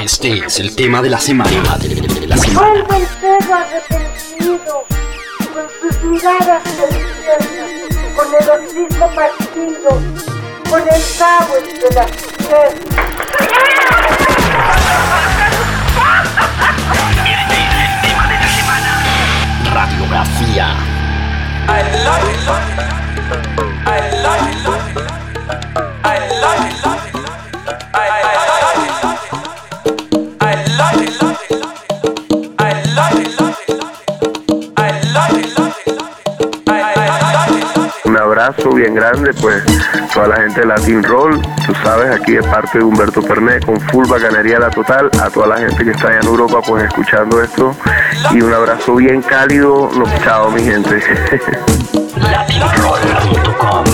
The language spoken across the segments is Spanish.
Este es el tema de la semana. Vuelve el perro arrepentido, con sus miradas deliciosas, con el hocico partido, con el cabo entre las piernas. Este es el tema de la semana. Radiografía. I love it. I love it. I love it. Un abrazo bien grande, pues, toda la gente de Latin Roll, tú sabes, aquí de parte de Humberto Pernet, con full bacanería la total, a toda la gente que está allá en Europa, pues, escuchando esto, y un abrazo bien cálido, chao, mi gente. Latinroll.com.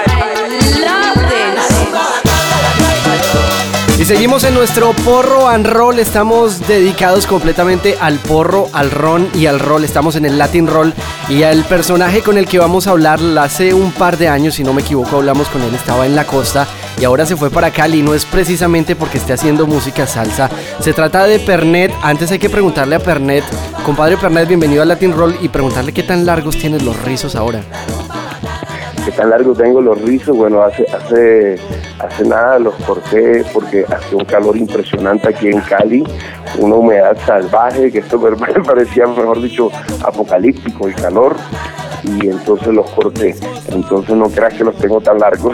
Y seguimos en nuestro porro and roll, estamos dedicados completamente al porro, al ron y al roll, estamos en el Latin Roll y el personaje con el que vamos a hablar hace un par de años, si no me equivoco, hablamos con él, estaba en la costa y ahora se fue para Cali, no es precisamente porque esté haciendo música salsa, se trata de Pernet. Antes hay que preguntarle a Pernet, compadre Pernet, bienvenido al Latin Roll, y preguntarle qué tan largos tienes los rizos ahora. ¿Qué tan largo tengo los rizos? Bueno, hace nada los corté porque hacía un calor impresionante aquí en Cali, una humedad salvaje, que esto me parecía, mejor dicho, apocalíptico el calor, y entonces los corté. Entonces no creas que los tengo tan largos.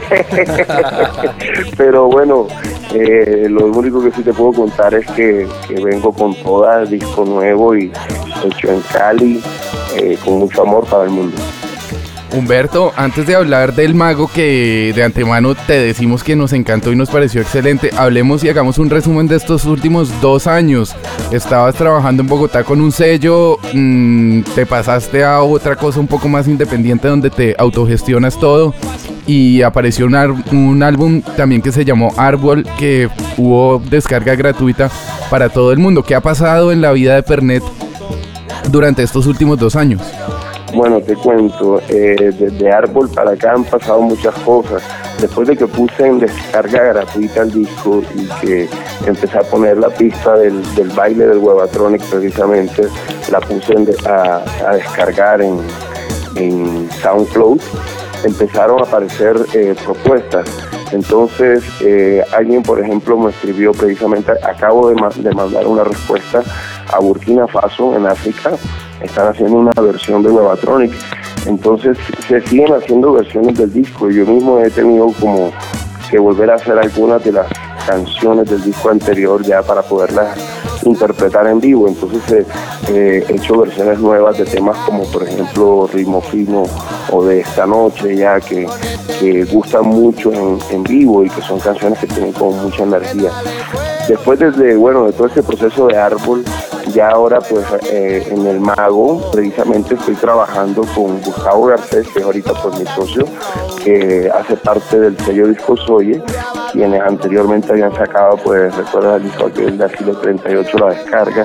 Pero bueno, lo único que sí te puedo contar es que vengo con toda, disco nuevo y hecho en Cali, con mucho amor para el mundo. Humberto, antes de hablar del mago, que de antemano te decimos que nos encantó y nos pareció excelente, hablemos y hagamos un resumen de estos últimos 2 años. Estabas trabajando en Bogotá con un sello, te pasaste a otra cosa un poco más independiente donde te autogestionas todo y apareció un álbum también que se llamó Árbol, que hubo descarga gratuita para todo el mundo. ¿Qué ha pasado en la vida de Pernet durante estos últimos 2 años? Bueno, te cuento, desde Árbol para acá han pasado muchas cosas. Después de que puse en descarga gratuita el disco y que empecé a poner la pista del baile del Huevatronic, precisamente, la puse a descargar en SoundCloud, empezaron a aparecer propuestas. Entonces, alguien, por ejemplo, me escribió precisamente, acabo de mandar una respuesta a Burkina Faso, en África. Están haciendo una versión de Huevatronic. Entonces, se siguen haciendo versiones del disco. Yo mismo he tenido como que volver a hacer algunas de las canciones del disco anterior ya para poderlas interpretar en vivo. Entonces, he hecho versiones nuevas de temas como, por ejemplo, Ritmo Fino o de Esta Noche, ya que gustan mucho en vivo y que son canciones que tienen como mucha energía. Después de todo este proceso de Árbol, ya ahora pues en El Mago, precisamente estoy trabajando con Gustavo Garcés, que es ahorita pues mi socio, que hace parte del sello Discos Oye, quienes anteriormente habían sacado, pues recuerda el disco aquel de Asilo 38, La Descarga.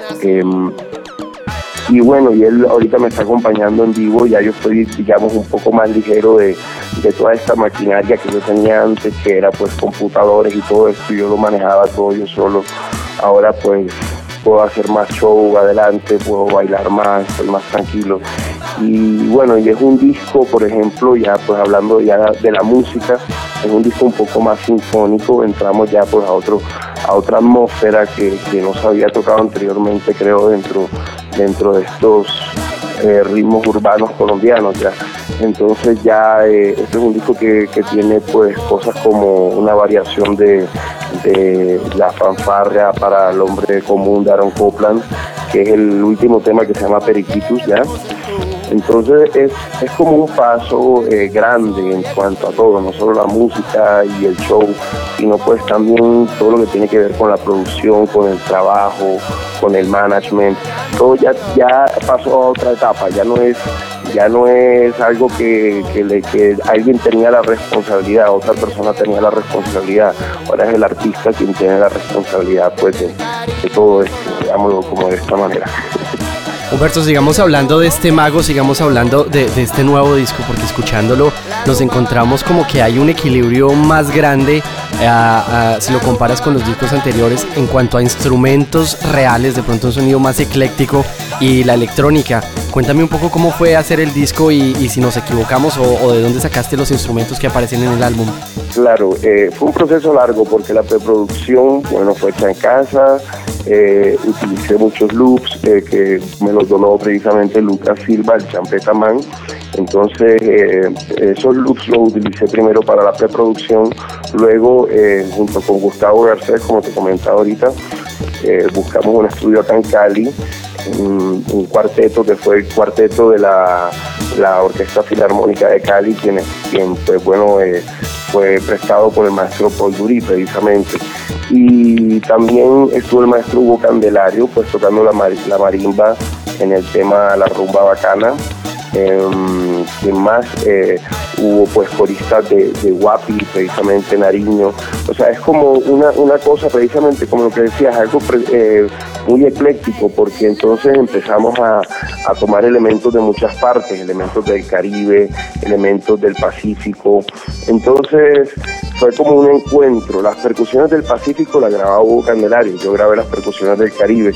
Y bueno, y él ahorita me está acompañando en vivo, ya yo estoy, digamos, un poco más ligero de toda esta maquinaria que yo tenía antes, que era pues computadores y todo esto, yo lo manejaba todo yo solo. Ahora pues puedo hacer más show adelante, puedo bailar más, estoy más tranquilo. Y bueno, y es un disco, por ejemplo, ya pues hablando ya de la música, es un disco un poco más sinfónico, entramos ya pues a otra atmósfera que no se había tocado anteriormente, creo, dentro de estos ritmos urbanos colombianos ya. Entonces ya este es un disco que tiene pues cosas como una variación de la fanfarria para el hombre común de Aaron Copland, que es el último tema que se llama Periquitus ya. Entonces es como un paso grande en cuanto a todo, no solo la música y el show, sino pues también todo lo que tiene que ver con la producción, con el trabajo, con el management. Todo ya pasó a otra etapa, ya no es algo que alguien tenía la responsabilidad, otra persona tenía la responsabilidad. Ahora es el artista quien tiene la responsabilidad pues de todo esto, digámoslo como de esta manera. Humberto, sigamos hablando de este mago, sigamos hablando de este nuevo disco, porque escuchándolo nos encontramos como que hay un equilibrio más grande si lo comparas con los discos anteriores en cuanto a instrumentos reales, de pronto un sonido más ecléctico y la electrónica. Cuéntame un poco cómo fue hacer el disco y si nos equivocamos o de dónde sacaste los instrumentos que aparecen en el álbum. Claro, fue un proceso largo porque la preproducción, bueno, fue hecha en casa, utilicé muchos loops que me los donó precisamente Lucas Silva, el champeta man. Entonces esos loops los utilicé primero para la preproducción, luego junto con Gustavo Garcés, como te comentaba ahorita, buscamos un estudio acá en Cali, un cuarteto que fue el cuarteto de la Orquesta Filarmónica de Cali, quien pues bueno, fue prestado por el maestro Paul Durí precisamente. Y también estuvo el maestro Hugo Candelario, pues tocando la marimba en el tema La Rumba Bacana. ¿Quién más? Hubo pues coristas de Guapi, precisamente Nariño. O sea, es como una cosa precisamente como lo que decías, algo muy ecléctico, porque entonces empezamos a tomar elementos de muchas partes, elementos del Caribe, elementos del Pacífico. Entonces fue como un encuentro. Las percusiones del Pacífico las grababa Hugo Candelario, yo grabé las percusiones del Caribe,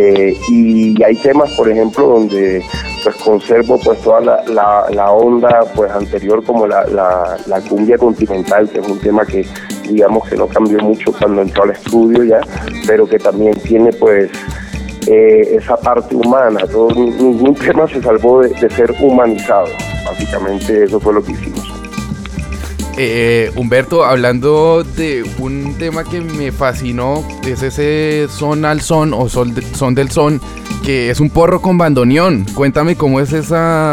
y hay temas, por ejemplo, donde pues conservo pues toda la onda pues anterior, como la cumbia continental, que es un tema que digamos que no cambió mucho cuando entró al estudio ya, pero que también tiene pues esa parte humana. Ningún tema se salvó de ser humanizado. Básicamente eso fue lo que hicimos. Humberto, hablando de un tema que me fascinó, es ese son al son o son del son, que es un porro con bandoneón. Cuéntame cómo es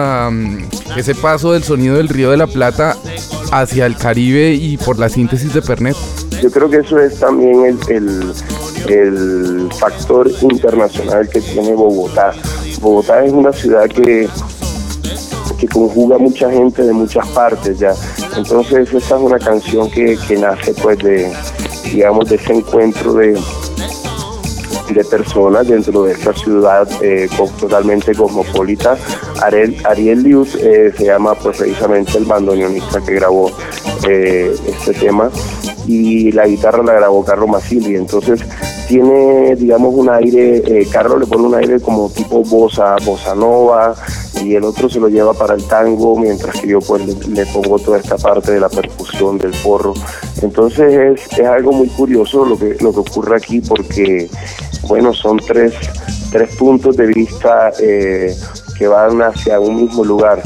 ese paso del sonido del Río de la Plata hacia el Caribe y por la síntesis de Pernet. Yo creo que eso es también el factor internacional que tiene Bogotá. Bogotá es una ciudad que conjuga mucha gente de muchas partes ya. Entonces esta es una canción que nace pues de ese encuentro de personas dentro de esta ciudad totalmente cosmopolita. Ariel Liut se llama pues precisamente el bandoneonista que grabó este tema, y la guitarra la grabó Carlos Masili. Entonces tiene, digamos, un aire, Carlos le pone un aire como tipo bossa nova, y el otro se lo lleva para el tango, mientras que yo pues le pongo toda esta parte de la percusión, del porro. Entonces es algo muy curioso lo que ocurre aquí, porque bueno, son tres puntos de vista que van hacia un mismo lugar.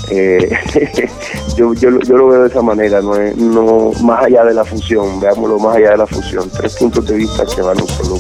Yo lo veo de esa manera, no más allá de la fusión, veámoslo más allá de la fusión, 3 puntos de vista que van a un solo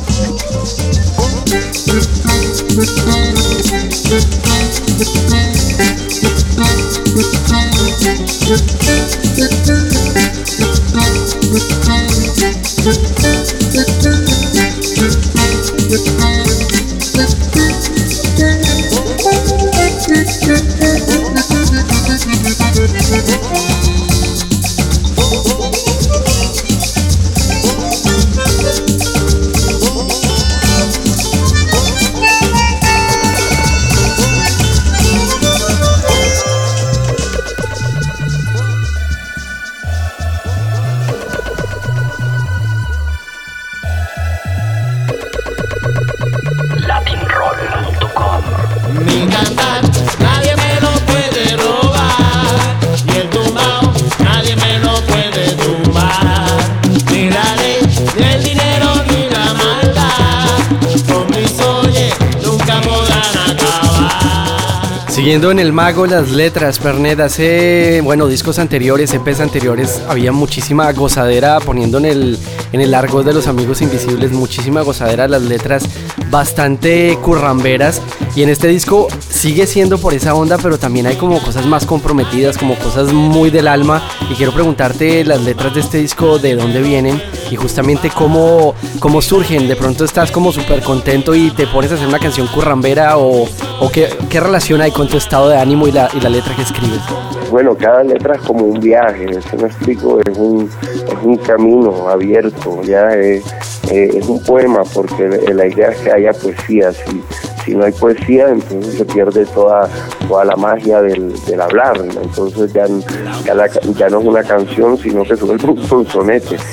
Siguiendo en el mago, las letras, Pernet, hace, discos anteriores, EPs anteriores, había muchísima gozadera, poniendo en el argot de los Amigos Invisibles, muchísima gozadera, las letras bastante curramberas, y en este disco sigue siendo por esa onda, pero también hay como cosas más comprometidas, como cosas muy del alma, y quiero preguntarte las letras de este disco, de dónde vienen, y justamente cómo surgen. De pronto estás como súper contento y te pones a hacer una canción currambera, o qué relación hay con tu estado de ánimo y la letra que escribes. Bueno, cada letra es como un viaje, ¿sí me explico? Es un camino abierto, ya es un poema, porque la idea es que haya poesía. Si no hay poesía, entonces se pierde toda la magia del hablar. Entonces ya no es una canción, sino que es un sonete.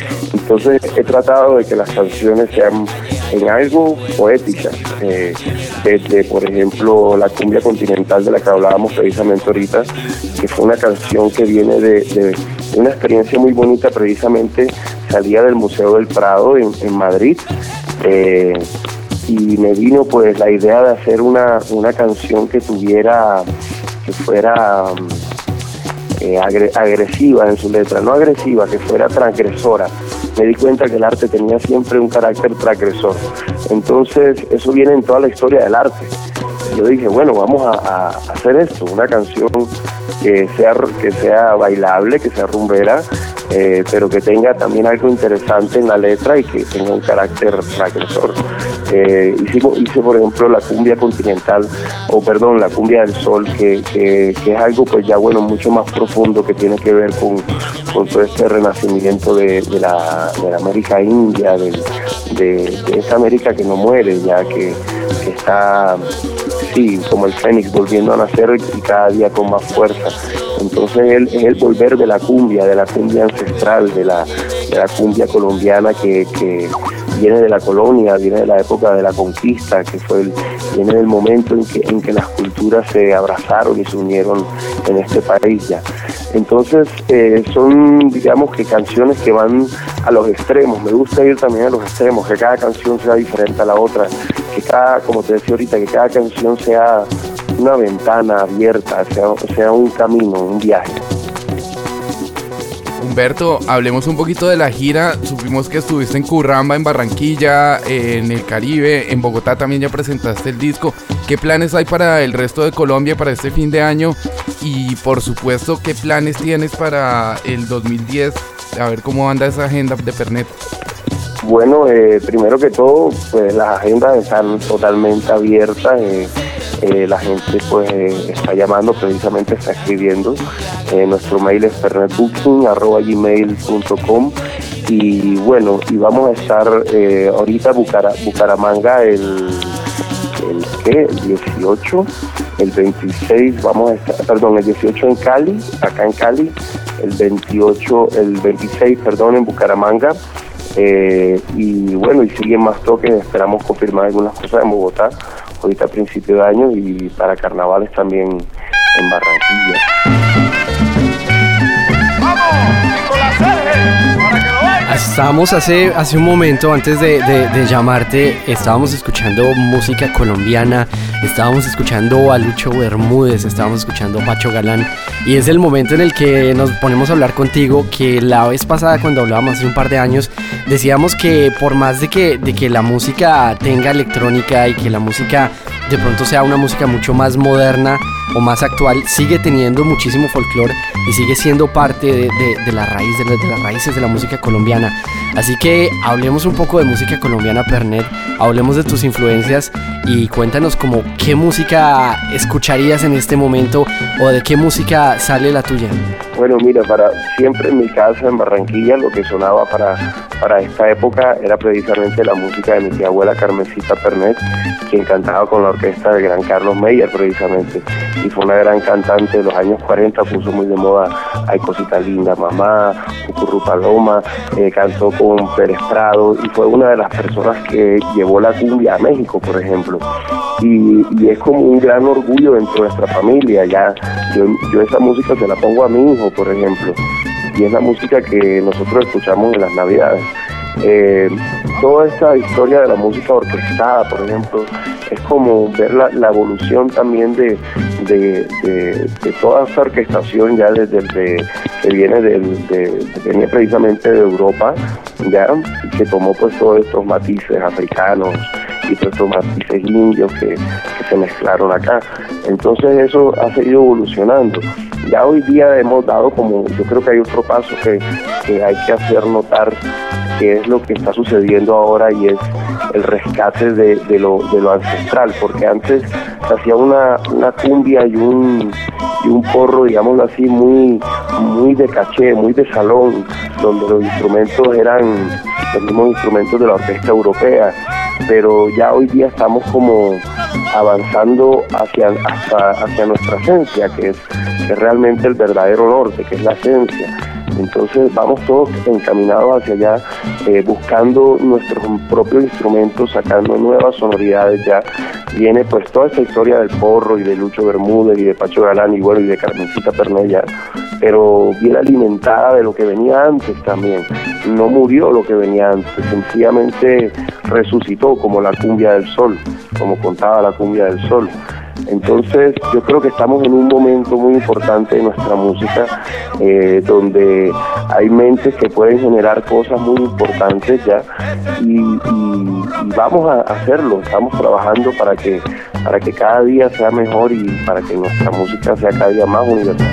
Entonces he tratado de que las canciones sean en algo poéticas, desde por ejemplo la cumbia continental de la que hablábamos precisamente ahorita, que fue una canción que viene de una experiencia muy bonita. Precisamente salía del Museo del Prado en Madrid, y me vino pues la idea de hacer una canción que fuera agresiva en su letra, no agresiva, que fuera transgresora. Me di cuenta que el arte tenía siempre un carácter transgresor. Entonces eso viene en toda la historia del arte. Yo dije, bueno, vamos a hacer esto, una canción que sea bailable, que sea rumbera, pero que tenga también algo interesante en la letra y que tenga un carácter transgresor. Hice por ejemplo la cumbia continental, la cumbia del sol, que es algo pues ya bueno, mucho más profundo, que tiene que ver con todo este renacimiento de la América India, de esa América que no muere, ya que está, sí, como el fénix volviendo a nacer y cada día con más fuerza. Entonces es el volver de la cumbia ancestral, de la cumbia colombiana que viene de la colonia, viene de la época de la conquista, viene del momento en que las culturas se abrazaron y se unieron en este país ya. Entonces son, digamos, que canciones que van a los extremos. Me gusta ir también a los extremos, que cada canción sea diferente a la otra, que como te decía ahorita, que cada canción sea una ventana abierta, sea un camino, un viaje. Humberto, hablemos un poquito de la gira. Supimos que estuviste en Curramba, en Barranquilla, en el Caribe, en Bogotá también ya presentaste el disco. ¿Qué planes hay para el resto de Colombia para este fin de año? Y por supuesto, ¿qué planes tienes para el 2010? A ver cómo anda esa agenda de Fernet. Bueno, primero que todo, pues las agendas están totalmente abiertas. La gente pues está llamando, precisamente está escribiendo. Nuestro mail es fernetbooking@gmail.com. Y bueno, y vamos a estar ahorita Bucaramanga el 18, el 26 vamos a estar, el 18 en Cali, acá en Cali, el 26 en Bucaramanga. Y bueno, y siguen más toques. Esperamos confirmar algunas cosas en Bogotá ahorita a principio de año, y para carnavales también en Barranquilla. Estábamos hace un momento, antes de llamarte, estábamos escuchando música colombiana, estábamos escuchando a Lucho Bermúdez, estábamos escuchando a Pacho Galán, y es el momento en el que nos ponemos a hablar contigo, que la vez pasada cuando hablábamos hace un par de años, decíamos que por más de que la música tenga electrónica y que la música de pronto sea una música mucho más moderna o más actual, sigue teniendo muchísimo folclore y sigue siendo parte de la raíz, de las raíces de la música colombiana. Así que hablemos un poco de música colombiana, Fernet, hablemos de tus influencias y cuéntanos como qué música escucharías en este momento o de qué música sale la tuya. Bueno, mira, siempre en mi casa en Barranquilla lo que sonaba para esta época era precisamente la música de mi tía abuela Carmencita Fernet, quien cantaba con la orquesta del gran Carlos Meyer precisamente, y fue una gran cantante de los años 40, puso muy de moda Ay Cosita Linda, Mamá, Cucurru Paloma, cantó con Pérez Prado y fue una de las personas que llevó la cumbia a México, por ejemplo, y es como un gran orgullo dentro de nuestra familia. Ya yo esa música se la pongo a mi hijo, por ejemplo, y es la música que nosotros escuchamos en las Navidades. Toda esta historia de la música orquestada, por ejemplo, es como ver la evolución también de toda esta orquestación ya que viene precisamente de Europa, ya, que tomó pues todos estos matices africanos y todos estos matices indios que se mezclaron acá. Entonces eso ha seguido evolucionando. Ya hoy día hemos dado yo creo que hay otro paso que hay que hacer notar, que es lo que está sucediendo ahora, y es el rescate de lo ancestral, porque antes se hacía una cumbia y un porro, digámoslo así, muy de caché, muy de salón, donde los instrumentos eran los mismos instrumentos de la orquesta europea, pero ya hoy día estamos como avanzando hacia nuestra esencia, que es realmente el verdadero norte, que es la esencia. Entonces vamos todos encaminados hacia allá, buscando nuestros propios instrumentos, sacando nuevas sonoridades. Ya viene pues toda esta historia del porro y de Lucho Bermúdez y de Pacho Galán y bueno, y de Carmencita Pernella, pero bien alimentada de lo que venía antes también. No murió lo que venía antes, sencillamente resucitó, como la cumbia del sol, como contaba la cumbia del sol. Entonces yo creo que estamos en un momento muy importante de nuestra música, donde hay mentes que pueden generar cosas muy importantes ya, y vamos a hacerlo. Estamos trabajando para que cada día sea mejor y para que nuestra música sea cada día más universal.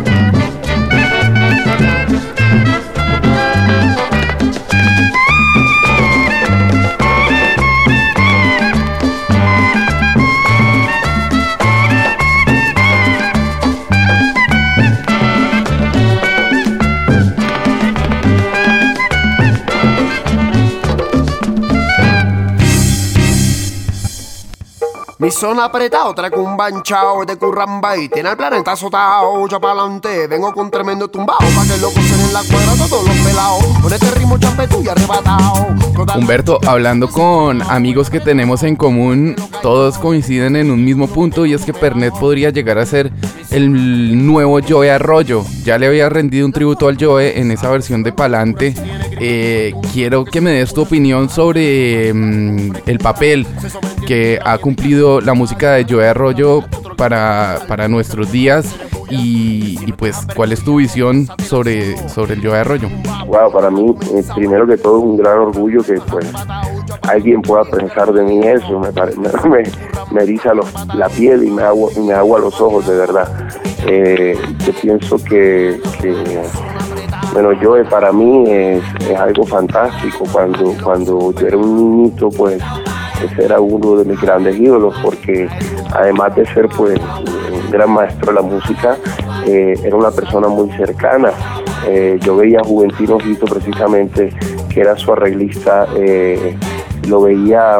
Mi son apretado, traigo un banchao de curramba y tiene el planeta azotado. Yo pa'lante, vengo con tremendo tumbao, pa' que lo cocen en la cuadra todos los pelados. Con este ritmo champetú y arrebatado. Humberto, hablando con amigos que tenemos en común, todos coinciden en un mismo punto, y es que Pernet podría llegar a ser el nuevo Joe Arroyo. Ya le había rendido un tributo al Joe en esa versión de Pa'lante. Quiero que me des tu opinión sobre el papel que ha cumplido la música de Joe Arroyo para nuestros días, y pues cuál es tu visión sobre el Joe Arroyo. Wow, para mí primero que todo es un gran orgullo que pues alguien pueda pensar de mí eso. Me eriza la piel y me agua los ojos, de verdad. Yo pienso que bueno, Joe para mí es algo fantástico. Cuando yo era un niñito, pues ese era uno de mis grandes ídolos, porque además de ser pues un gran maestro de la música, era una persona muy cercana. Yo veía a Juventino Ojito, precisamente, que era su arreglista, lo veía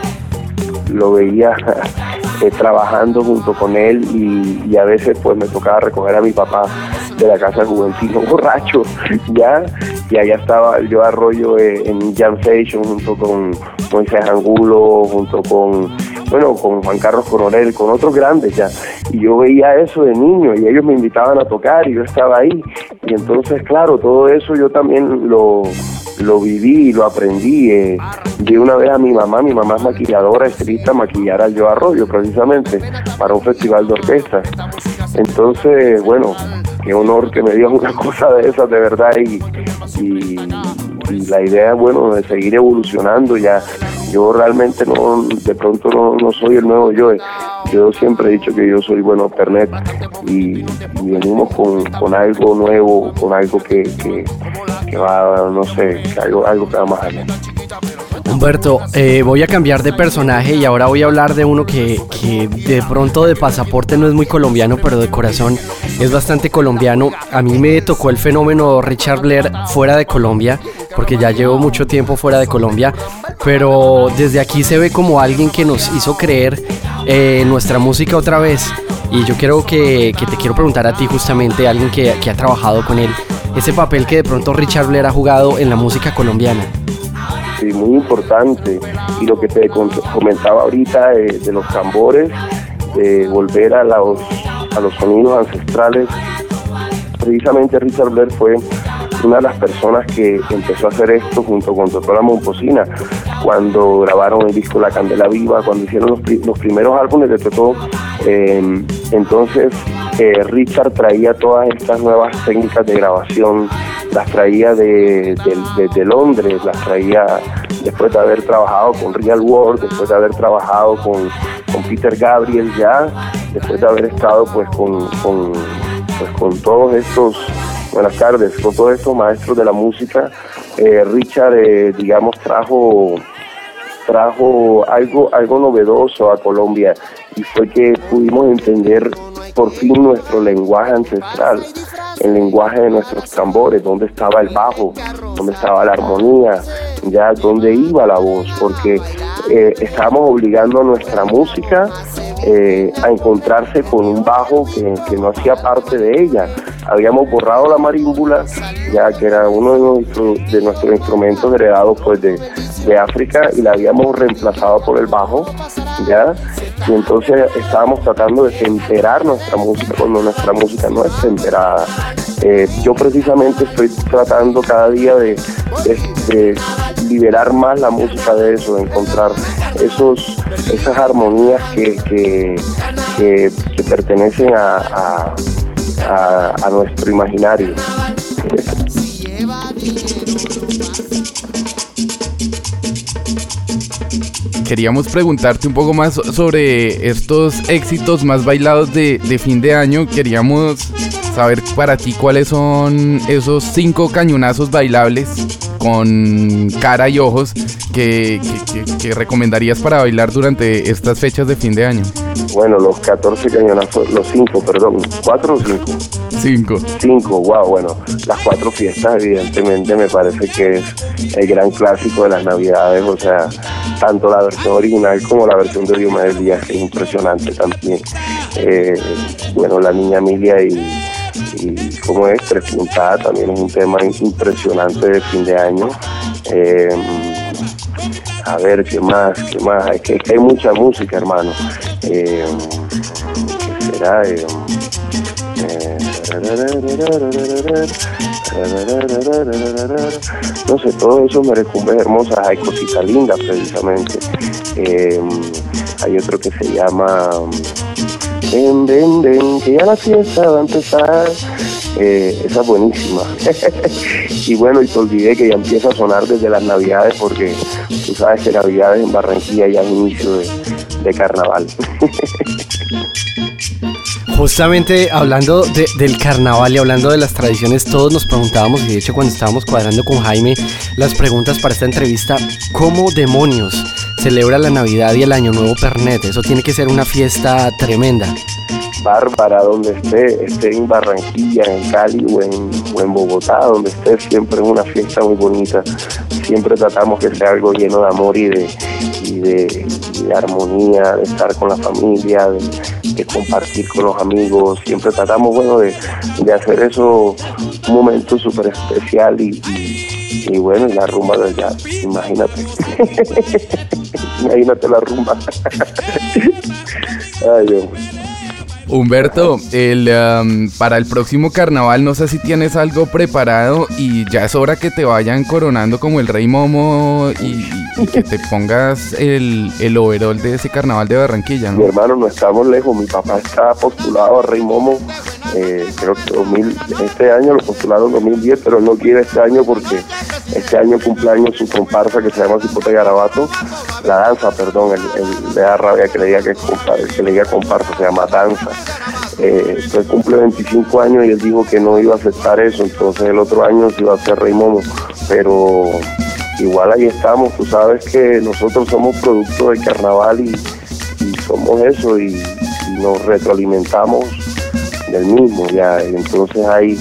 trabajando junto con él, y a veces pues me tocaba recoger a mi papá de la casa de Juventino borracho, ya, y allá estaba Joe Arroyo en Jam Session junto con Moisés Angulo, junto con Juan Carlos Coronel, con otros grandes ya, y yo veía eso de niño y ellos me invitaban a tocar y yo estaba ahí, y entonces claro, todo eso yo también lo viví y lo aprendí. Vi una vez a mi mamá es maquilladora, estilista, maquillar al Joe Arroyo precisamente para un festival de orquestas. Entonces, bueno, qué honor que me digan una cosa de esas, de verdad, y la idea, bueno, de seguir evolucionando. Ya yo realmente de pronto no soy el nuevo Joe. Yo siempre he dicho que yo soy, bueno, Pernet, y venimos con algo nuevo, con algo que va, no sé, algo que va más allá. Humberto, voy a cambiar de personaje y ahora voy a hablar de uno que de pronto de pasaporte no es muy colombiano, pero de corazón es bastante colombiano. A mí me tocó el fenómeno Richard Blair fuera de Colombia, porque ya llevo mucho tiempo fuera de Colombia, pero desde aquí se ve como alguien que nos hizo creer nuestra música otra vez. Y yo quiero que te quiero preguntar a ti, justamente, alguien que ha trabajado con él, ese papel que de pronto Richard Blair ha jugado en la música colombiana. Sí, muy importante. Y lo que te comentaba ahorita de los tambores, de volver a los sonidos ancestrales, precisamente Richard Blair fue una de las personas que empezó a hacer esto junto con Totó la Momposina, cuando grabaron el disco La Candela Viva, cuando hicieron los primeros álbumes de Totó. Entonces Richard traía todas estas nuevas técnicas de grabación, las traía de Londres, las traía después de haber trabajado con Real World, después de haber trabajado con Peter Gabriel, ya después de haber estado pues con todos estos, buenas tardes, con todos estos maestros de la música. Richard digamos trajo algo novedoso a Colombia, y fue que pudimos entender por fin nuestro lenguaje ancestral, el lenguaje de nuestros tambores, dónde estaba el bajo, dónde estaba la armonía, ya dónde iba la voz, porque estábamos obligando a nuestra música a encontrarse con un bajo que no hacía parte de ella, habíamos borrado la marímbula, ya que era uno de nuestros instrumentos heredados pues de África, y la habíamos reemplazado por el bajo, ya, y entonces estábamos tratando de temperar nuestra música cuando nuestra música no es temperada. Yo precisamente estoy tratando cada día de liberar más la música de eso, de encontrar esas armonías que pertenecen a nuestro imaginario. Queríamos preguntarte un poco más sobre estos éxitos más bailados de fin de año. Queríamos saber para ti cuáles son esos 5 cañonazos bailables con cara y ojos que recomendarías para bailar durante estas fechas de fin de año. Bueno, los 14 cañonazos, los 5, perdón, 4 o 5. 5. 5, wow, bueno, las 4 fiestas evidentemente me parece que es el gran clásico de las Navidades, o sea, tanto la versión original como la versión de Diomedes Díaz, que es impresionante también. Bueno, La Niña Emilia y como es, Tres Puntadas también es un tema impresionante de fin de año. A ver, ¿qué más? Es que hay mucha música, hermano. ¿Qué será? No sé, todo eso merecumbres hermosas. Hay cositas lindas, precisamente. Hay otro que se llama Ven, ven, ven, que ya la fiesta va a empezar. Esa es buenísima. Y bueno, y te olvidé que ya empieza a sonar desde las Navidades, porque tú sabes que Navidades en Barranquilla ya es inicio de carnaval. Justamente hablando del carnaval y hablando de las tradiciones, todos nos preguntábamos, y de hecho cuando estábamos cuadrando con Jaime las preguntas para esta entrevista, ¿cómo demonios celebra la Navidad y el Año Nuevo Pernet? Eso tiene que ser una fiesta tremenda. Bárbara, donde esté en Barranquilla, en Cali o en Bogotá, donde esté, siempre es una fiesta muy bonita. Siempre tratamos que sea algo lleno de amor y de armonía, de estar con la familia, de compartir con los amigos. Siempre tratamos, bueno, de hacer eso un momento súper especial y bueno, y la rumba de allá, imagínate. Imagínate la rumba. Ay, Dios. Humberto, para el próximo carnaval no sé si tienes algo preparado y ya es hora que te vayan coronando como el Rey Momo y que te pongas el overol de ese carnaval de Barranquilla, ¿no? Mi hermano, no estamos lejos. Mi papá está postulado a Rey Momo, creo que este año lo postularon en 2010, pero no quiere este año porque este año cumpleaños su comparsa que se llama Cipote Garabato, la danza, perdón, él le da rabia que le diga que le diga comparsa, se llama danza. Entonces cumple 25 años y él dijo que no iba a aceptar eso, entonces el otro año se iba a hacer Rey Momo, pero igual ahí estamos. Tú sabes que nosotros somos producto del carnaval y somos eso y nos retroalimentamos del mismo, ya, y entonces ahí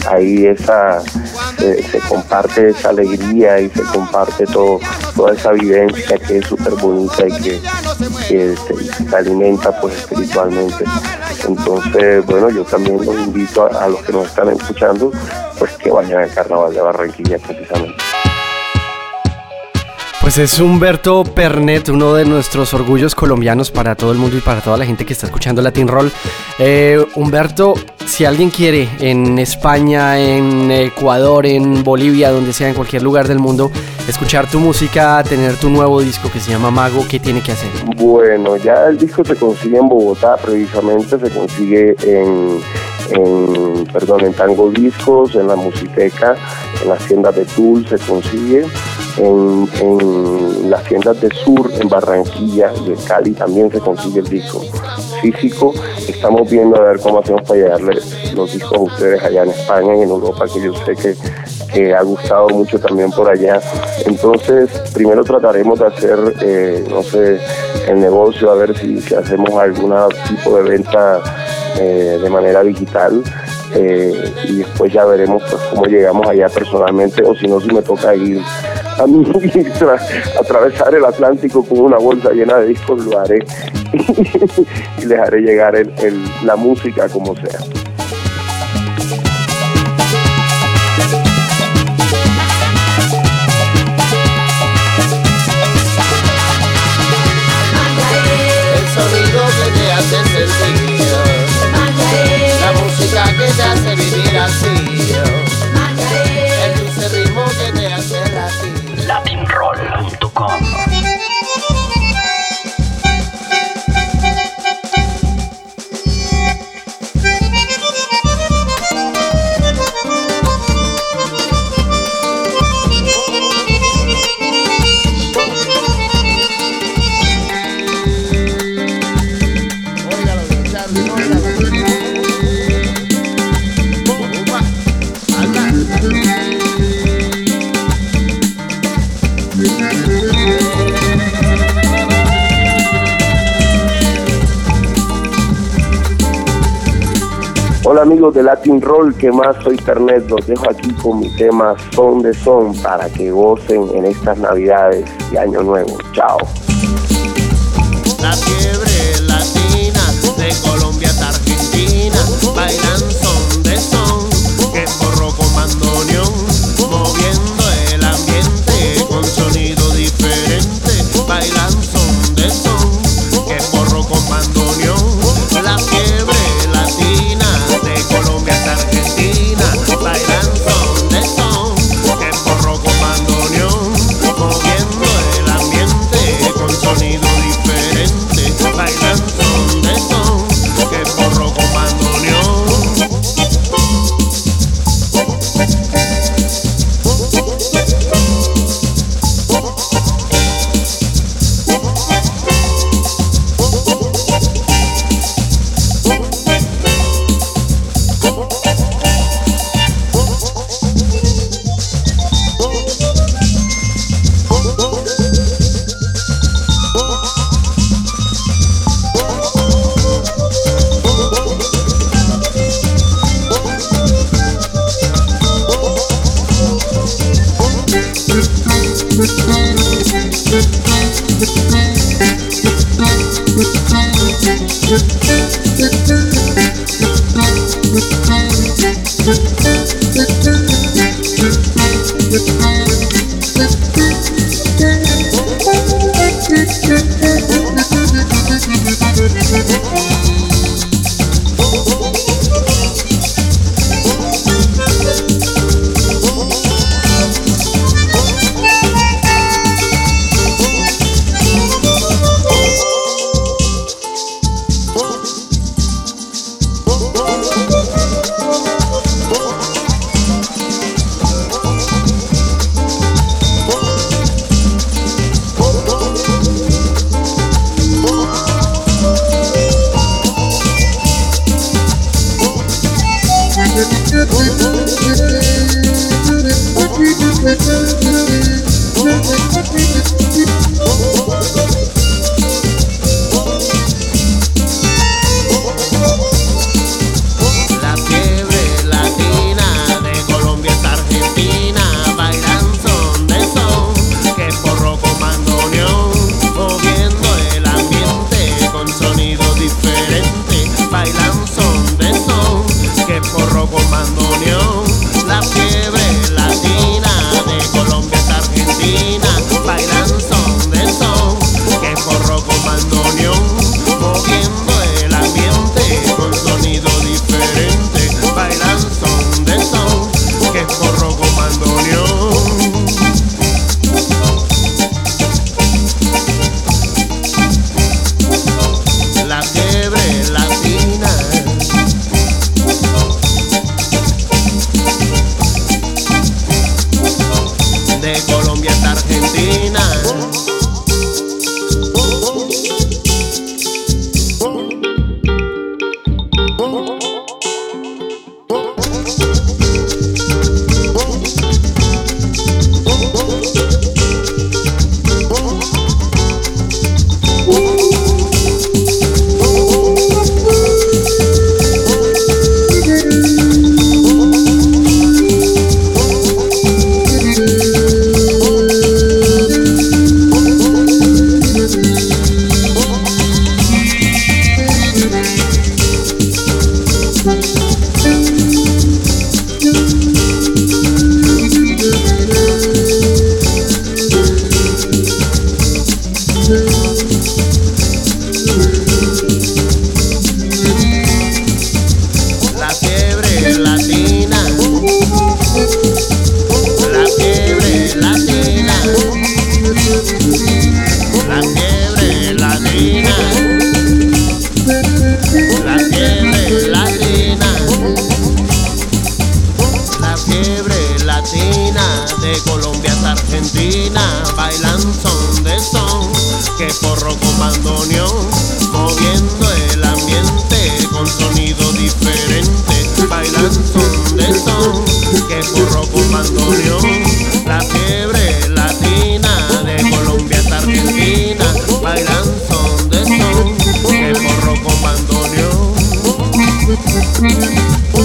se comparte esa alegría y se comparte toda esa vivencia que es súper bonita y que se alimenta pues espiritualmente. Entonces, bueno, yo también los invito a los que nos están escuchando, pues que vayan al Carnaval de Barranquilla precisamente. Pues es Humberto Pernet, uno de nuestros orgullos colombianos para todo el mundo y para toda la gente que está escuchando Latin Roll. Humberto, si alguien quiere en España, en Ecuador, en Bolivia, donde sea, en cualquier lugar del mundo, escuchar tu música, tener tu nuevo disco que se llama Mago, ¿qué tiene que hacer? Bueno, ya el disco se consigue en Bogotá, precisamente se consigue en Tango Discos, en la Musiteca, en las tiendas de Tool se consigue, en las tiendas de Sur, en Barranquilla y en Cali también se consigue el disco físico. Estamos viendo a ver cómo hacemos para llevarle los discos a ustedes allá en España y en Europa, que yo sé que ha gustado mucho también por allá. Entonces, primero trataremos de hacer, el negocio, a ver si hacemos algún tipo de venta de manera digital. Y después ya veremos pues cómo llegamos allá personalmente, o si no, si me toca ir a mí atravesar el Atlántico con una bolsa llena de discos, lo haré y les haré llegar la música como sea. Hola amigos de Latin Roll, que más soy Fernet, los dejo aquí con mi tema Son de Son para que gocen en estas Navidades y Año Nuevo. Chao. La fiebre latina de Colombia hasta Argentina bailan son de son, que porro con bandoneón, moviendo el ambiente con sonido diferente. Bailan son de son, que porro con bandoneón. La fiebre latina de Colombia hasta Argentina bailan son de son, que porro con bandoneón, moviendo el ambiente con sonido diferente. Bailan son de son, que porro con bandoneón. La fiebre latina de Colombia hasta Argentina bailan son de son, que porro con bandoneón, moviendo el ambiente con sonido diferente. Bailan son de son, que porro con bandoneón. La fiebre latina de Colombia hasta Argentina bailan son de son, que porro con bandoneón, moviendo el ambiente con sonido diferente. Bailan son de son, que porro con bandoneón. La fiebre latina de Colombia hasta Argentina. La fiebre latina, la fiebre latina, la fiebre latina, la fiebre latina, la fiebre latina de Colombia hasta Argentina bailan son de son, que porro con bandoneón, moviendo el ambiente con sonido diferente. Bailan son de son, que porro con bandoneón. La fiebre latina de Colombia hasta Argentina bailan son de son, que porro con bandoneón.